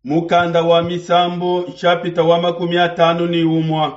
Mukanda wa misambo chapita wa 50 ni umwa.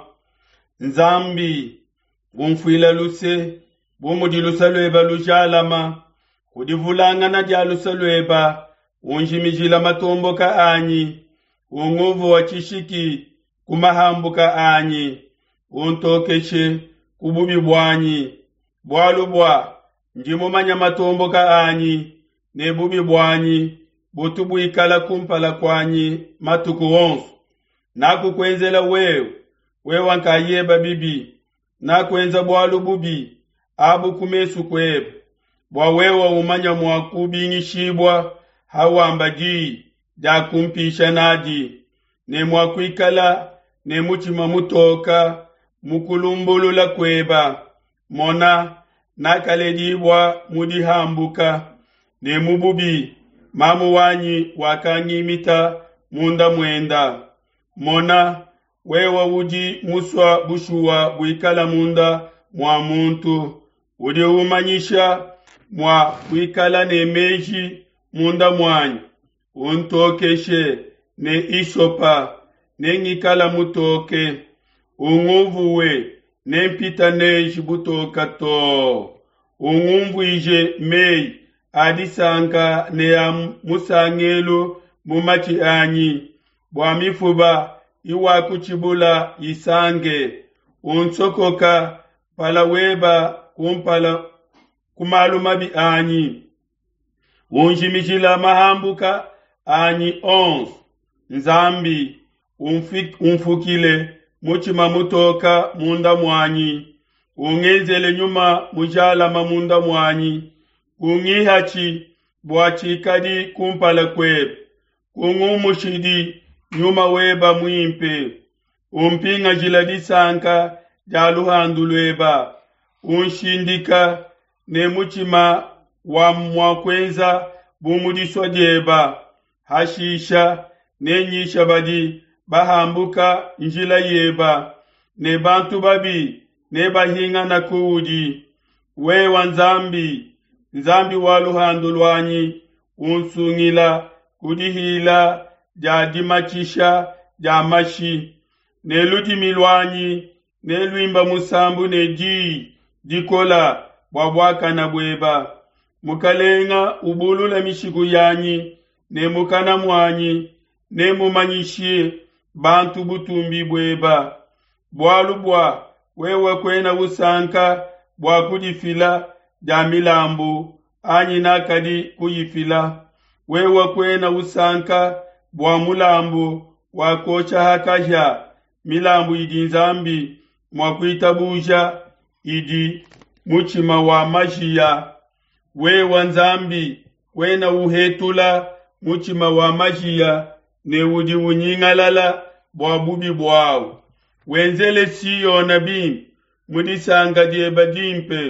Nzambi bumfuila luse bumudilusa lweba lujalama kudivulanga na dialusa lweba unjimijila matombo ka anyi unguvu wa chishiki kumahambu ka anyi untokeshe kububi bwanyi bwalubwa njimumanya matombo ka anyi ne bubi bwanyi butubu ikala kumpala kwanyi matuku onsu nakukwenzela wewe nkayeba bibi nakwenza bwalu bubi abu kumesu kweba bwa wewa umanya mwakubingishibwa hawamba ji ja kumpisha nadi ne mwakwikala ne muchima mutoka mukulumbulula kweba mona nakaledibwa mudihambuka ne mububi mamu wanyi wakangimita munda mwenda mona wewa uji muswa bushuwa buikala munda mwa muntu udi umanyisha mwa buikala ne meji munda mwanyi untokeshe ne ishopa ne ngikala mutoke unguvuwe ne mpita neji butoka to ungumvuije mei adisanka ne ya musangelo mumachi anyi bwa mifuba iwa kuchibula isange unsokoka pala weba kumpala kumalumabi anyi unjimijila mahambuka anyi ons nzambi umfukile muchima mutoka munda mwanyi ungenzele nyuma mujala mamunda mwanyi ungihachi bwachikadi kumpala kwebe ungumushidi nyuma weba mwimpe umpinga jiladisanka jaluhandu lweba unshindika ne muchima wa mwakwenza bumudiswa jeba hashisha ne nyisha badi bahambuka njila yeba ne bantu babi ne bahinga na kuudi wewa nzambi waluhandu lwanyi unsungila kudihila jadimachisha jamashi ne ludimi lwanyi ne lwimba musambu ne dikola bwabwaka na bweba mukalenga ubulula mishiku yanyi ne mukana mwanyi ne mumanyishie bantu butumbi bweba bwalubwa wewe kwena usanka bwa kudifila jamilambu anyi nakadi kuyifila wewe kwena usanka bwa mulambu wakocha hakaja milambu idi nzambi mwakuitabuja idi muchima wa majia wewa nzambi wena uhetula muchima wa majia ne udi unyingalala bwa bubi bwao wenzele siyo nabi mudisanga dieba dimpe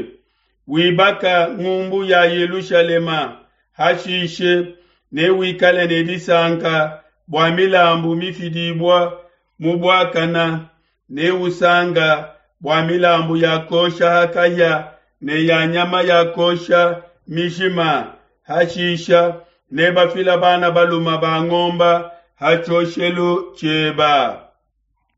wibaka ngumbu ya Yerusalema hashishe ne wikale ne disanka bwa milambu mifidibwa mubwakana ne usanga bwa milambu ya kosha hakaya ne ya nyama ya kosha mishima hashisha ne bafila bana baluma bangomba hachoshelu cheba